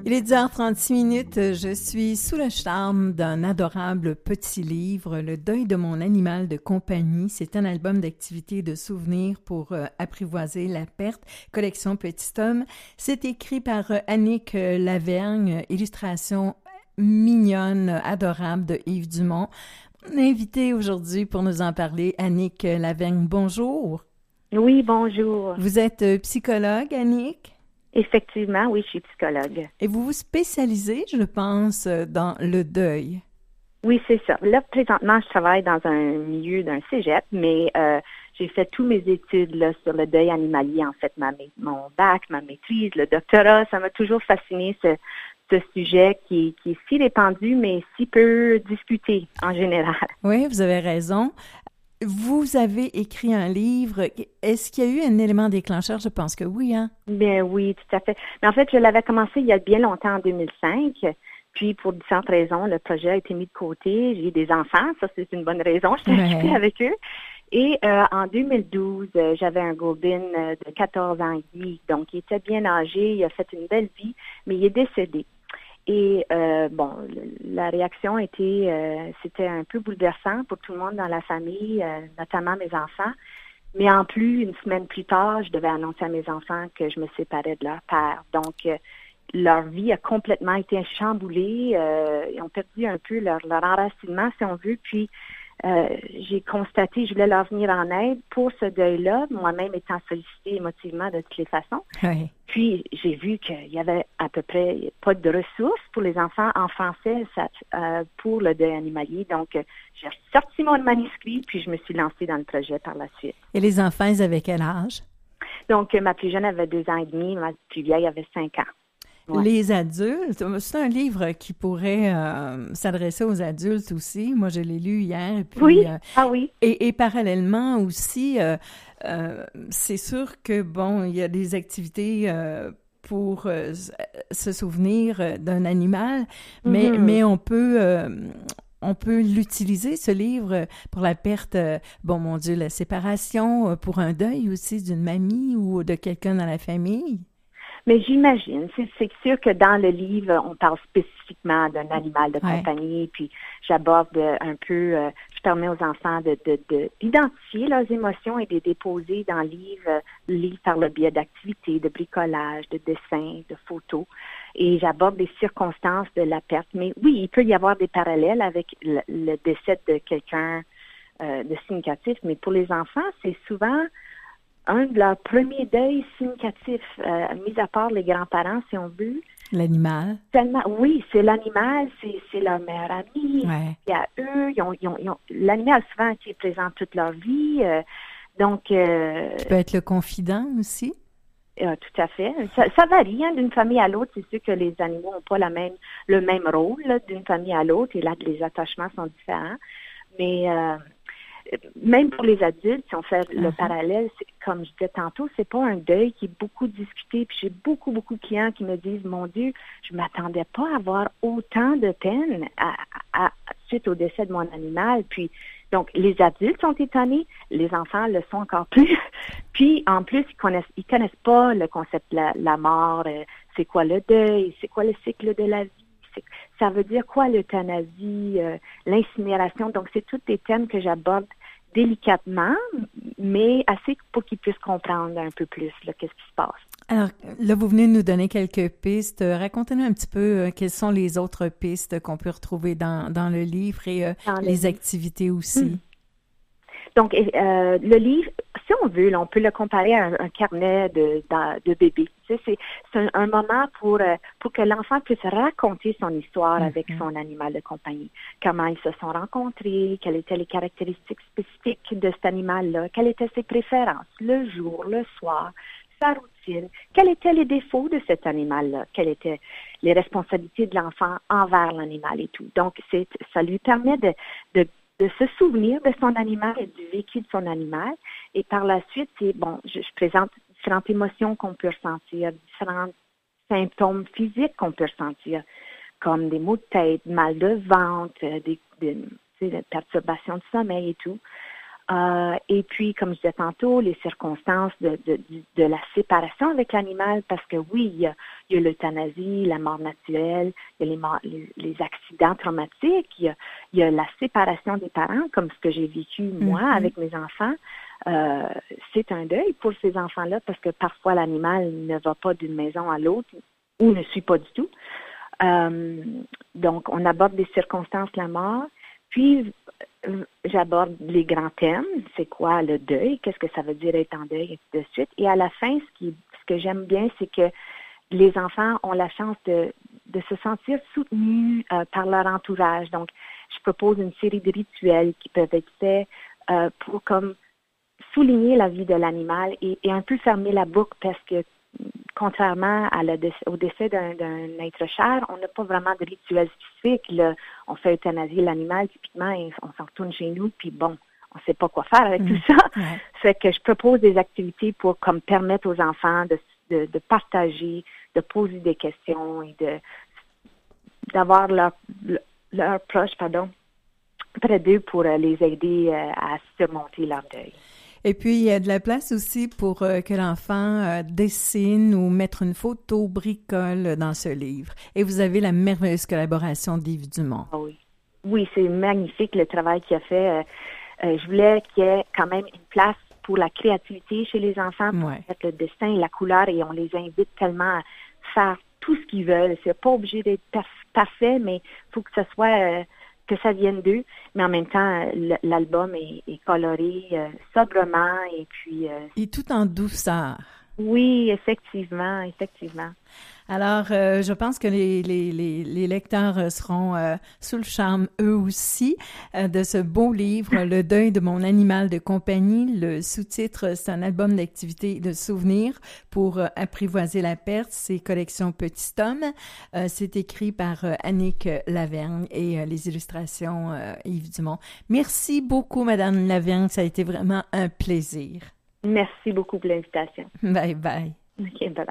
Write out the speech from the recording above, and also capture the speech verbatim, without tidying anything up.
Il est dix heures trente-six minutes. Je suis sous le charme d'un adorable petit livre, Le deuil de mon animal de compagnie. C'est un album d'activités et de souvenirs pour euh, apprivoiser la perte. Collection Petit Homme. C'est écrit par euh, Annick euh, Lavergne, illustration mignonne, adorable de Yves Dumont. Invitée aujourd'hui pour nous en parler, Annick Lavergne. Bonjour. Oui, bonjour. Vous êtes euh, psychologue, Annick? Effectivement, oui, je suis psychologue. Et vous vous spécialisez, je pense, dans le deuil. Oui, c'est ça. Là, présentement, je travaille dans un milieu d'un cégep, mais euh, j'ai fait tous mes études là, sur le deuil animalier, en fait, ma, mon bac, ma maîtrise, le doctorat. Ça m'a toujours fasciné, ce, ce sujet qui, qui est si répandu, mais si peu discuté en général. Oui, vous avez raison. Vous avez écrit un livre. Est-ce qu'il y a eu un élément déclencheur? Je pense que oui, hein? Bien oui, tout à fait. Mais en fait, je l'avais commencé il y a bien longtemps, en deux mille cinq. Puis, pour différentes raisons, le projet a été mis de côté. J'ai des enfants, ça, c'est une bonne raison. Je suis occupée ouais. avec eux. Et euh, en deux mille douze, euh, j'avais un Golden euh, de quatorze ans et demi. Donc, il était bien âgé, il a fait une belle vie, mais il est décédé. Et euh, bon, la réaction était, euh, c'était un peu bouleversant pour tout le monde dans la famille, euh, notamment mes enfants. Mais en plus, une semaine plus tard, je devais annoncer à mes enfants que je me séparais de leur père. Donc, euh, leur vie a complètement été chamboulée. Euh, ils ont perdu un peu leur, leur enracinement, si on veut. Puis, euh, j'ai constaté, je voulais leur venir en aide pour ce deuil-là, moi-même étant sollicitée émotivement de toutes les façons. Oui. Puis, j'ai vu qu'il y avait à peu près pas de ressources pour les enfants en français ça, euh, pour le deuil animalier. Donc, euh, j'ai sorti mon manuscrit, puis je me suis lancée dans le projet par la suite. Et les enfants, ils avaient quel âge? Donc, euh, ma plus jeune avait deux ans et demi, ma plus vieille avait cinq ans. Ouais. Les adultes, c'est un livre qui pourrait euh, s'adresser aux adultes aussi. Moi, je l'ai lu hier. Et puis, oui, euh, ah oui. Et, et parallèlement aussi, euh, euh, c'est sûr que, bon, il y a des activités euh, pour euh, se souvenir d'un animal, mais, Mm-hmm. mais on peut... Euh, on peut l'utiliser, ce livre, pour la perte, euh, bon, mon Dieu, la séparation, euh, pour un deuil aussi d'une mamie ou de quelqu'un dans la famille. Mais j'imagine, c'est, c'est sûr que dans le livre, on parle spécifiquement d'un animal de ouais. compagnie, puis j'aborde un peu, euh, je permets aux enfants de, de, de, d'identifier leurs émotions et de les déposer dans le livre, euh, le livre par le biais d'activités, de bricolage, de dessins, de photos, et j'aborde des circonstances de la perte. Mais oui, il peut y avoir des parallèles avec le, le décès de quelqu'un euh, de significatif, mais pour les enfants, c'est souvent un de leurs premiers deuils significatifs, euh, mis à part les grands-parents, si on veut. L'animal. Tellement, oui, c'est l'animal, c'est, c'est leur meilleur ami. Ouais. Il y a eux, ils ont, ils ont, ils ont, l'animal a souvent été présent toute leur vie. Euh, donc, euh, Qui peut être le confident aussi. Euh, tout à fait. Ça, ça varie hein, d'une famille à l'autre. C'est sûr que les animaux n'ont pas la même, le même rôle là, d'une famille à l'autre et là, les attachements sont différents. Mais euh, même pour les adultes, si on fait uh-huh. le parallèle, c'est, comme je disais tantôt, c'est pas un deuil qui est beaucoup discuté. Puis j'ai beaucoup, beaucoup de clients qui me disent, mon Dieu, je m'attendais pas à avoir autant de peine à, à, à, suite au décès de mon animal. Puis donc, les adultes sont étonnés, les enfants le sont encore plus. Puis, en plus, ils connaissent, ils connaissent pas le concept de la, la mort, euh, c'est quoi le deuil, c'est quoi le cycle de la vie, c'est, ça veut dire quoi l'euthanasie, euh, l'incinération. Donc, c'est tous des thèmes que j'aborde délicatement, mais assez pour qu'ils puissent comprendre un peu plus là, qu'est-ce qui se passe. Alors, là, vous venez de nous donner quelques pistes. Racontez-nous un petit peu euh, quelles sont les autres pistes qu'on peut retrouver dans, dans le livre et euh, les livre. activités aussi. Mmh. Donc, euh, le livre, si on veut, là, on peut le comparer à un, un carnet de, de, de bébé. Tu sais, c'est, c'est un, un moment pour, euh, pour que l'enfant puisse raconter son histoire mmh. avec son animal de compagnie. Comment ils se sont rencontrés, quelles étaient les caractéristiques spécifiques de cet animal-là, quelles étaient ses préférences, le jour, le soir, sa routine, quels étaient les défauts de cet animal-là, quelles étaient les responsabilités de l'enfant envers l'animal et tout. Donc, c'est, ça lui permet de, de, de se souvenir de son animal et du vécu de son animal. Et par la suite, c'est bon, je, je présente différentes émotions qu'on peut ressentir, différents symptômes physiques qu'on peut ressentir, comme des maux de tête, mal de ventre, des, des, des perturbations de sommeil et tout. Euh, et puis, comme je disais tantôt, les circonstances de, de, de la séparation avec l'animal, parce que oui, il y a, il y a l'euthanasie, la mort naturelle, il y a les, morts, les, les accidents traumatiques, il y, a, il y a la séparation des parents, comme ce que j'ai vécu moi mm-hmm. avec mes enfants. Euh, c'est un deuil pour ces enfants-là, parce que parfois l'animal ne va pas d'une maison à l'autre ou ne suit pas du tout. Euh, donc, on aborde des circonstances de la mort. Puis, j'aborde les grands thèmes. C'est quoi le deuil? Qu'est-ce que ça veut dire être en deuil? Et ainsi de suite. Et à la fin, ce, qui, ce que j'aime bien, c'est que les enfants ont la chance de, de se sentir soutenus euh, par leur entourage. Donc, je propose une série de rituels qui peuvent être faits euh, pour comme souligner la vie de l'animal et, et un peu fermer la boucle parce que contrairement à la décès, au décès d'un, d'un être cher, on n'a pas vraiment de rituel spécifique. Là, on fait euthanasier l'animal typiquement et on s'en retourne chez nous, puis bon, on ne sait pas quoi faire avec mmh. tout ça. Ouais. Fait que je propose des activités pour comme permettre aux enfants de, de, de partager, de poser des questions et de d'avoir leur, leur proche, pardon, près d'eux pour les aider à surmonter leur deuil. Et puis, il y a de la place aussi pour euh, que l'enfant euh, dessine ou mettre une photo, bricole dans ce livre. Et vous avez la merveilleuse collaboration d'Yves Dumont. Ah oui, oui, c'est magnifique le travail qu'il a fait. Euh, euh, je voulais qu'il y ait quand même une place pour la créativité chez les enfants, pour ouais. mettre le dessin et la couleur, et on les invite tellement à faire tout ce qu'ils veulent. C'est pas obligé d'être parfait, mais il faut que ce soit... Euh, que ça vienne d'eux, mais en même temps, l'album est, est coloré euh, sobrement et puis... Euh, et tout en douceur. Oui, effectivement, effectivement. Alors, euh, je pense que les, les, les, les lecteurs seront euh, sous le charme, eux aussi, euh, de ce beau livre, Le deuil de mon animal de compagnie. Le sous-titre, c'est un album d'activités et de souvenirs pour euh, apprivoiser la perte. C'est Collection Petit Homme. Euh, c'est écrit par euh, Annick Lavergne et euh, les illustrations euh, Yves Dumont. Merci beaucoup, Madame Lavergne. Ça a été vraiment un plaisir. Merci beaucoup pour l'invitation. Bye bye. OK, bye bye.